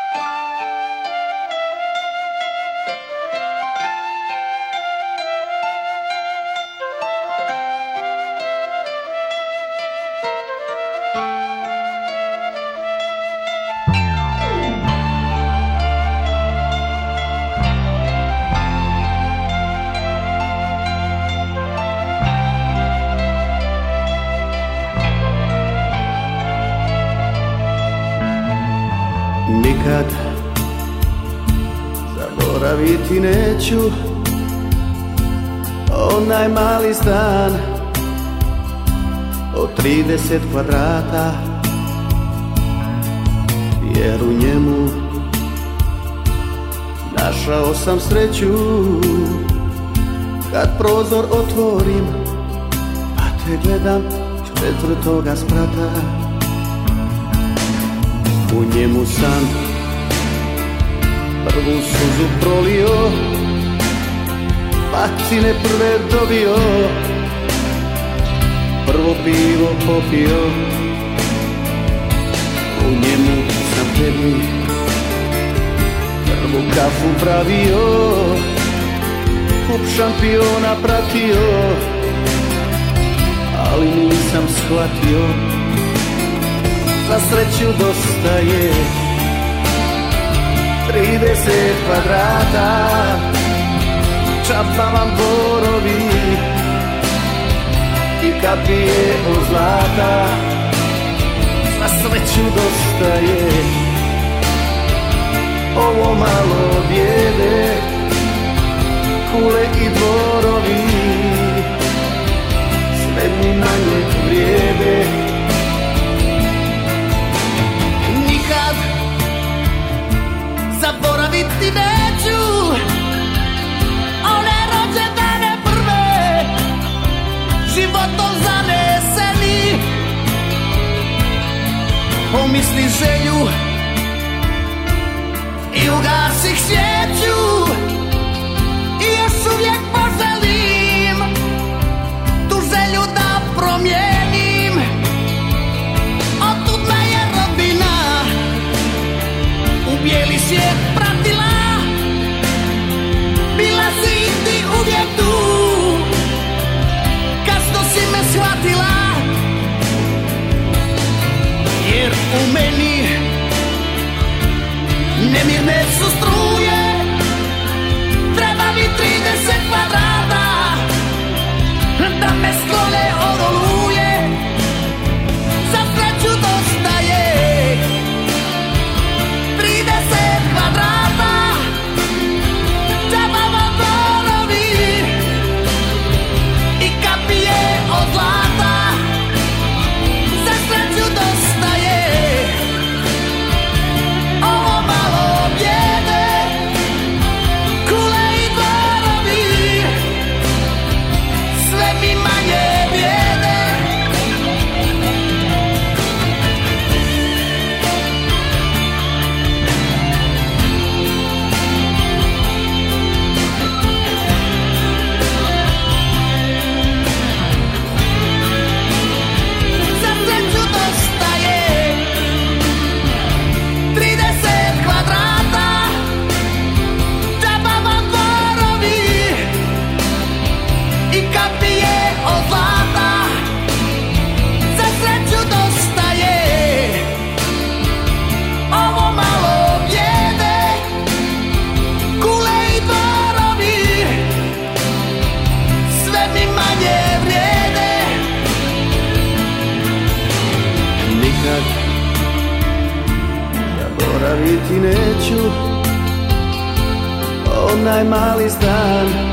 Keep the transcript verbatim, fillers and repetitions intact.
Nikad zaboraviti neću onaj mali stan od trideset kvadrata, jer u njemu našao sam sreću. Kad prozor otvorim pa te gledam s četvrtoga sprata, u njemu sam prvu suzu prolio, batine prve dobio, prvo pivo popio. U njemu sam tebi prvu kafu pravio, kup šampiona pratio, ali nisam shvatio, za sreću dosta je trideset kvadrata, čapa vam borovi i kapije od zlata. Za sreću dosta je ovo malo bijede, kule i dvorovi, sve mi manje vrijede. Zaboraviti neću one rođendane prve, životom zaneseni. Pomisli želju i ugasih svijeću i još uvijek poželim tu želju da promijenim. Otud me je rodbina u bijeli svijet pratila, bila si ti uvijek tu, kasno si me shvatila, jer u meni nemirne su struje, treba mi trideset kvadrata da me sklone od oluje. Za sreću dosta je trideset kvadrata, džaba vam borovi i kapije od zlata. Za sreću dosta je ovo malo bijede, kule i dvorovi, sve mi manje vrijede. Za sreću dosta je trideset kvadrata, džaba vam dvorovi i kapije od zlata. Za sreću dosta je ovo malo bijede, kule i dvorovi, sve mi manje vrijede. Nikad zaboraviti neću onaj mali stan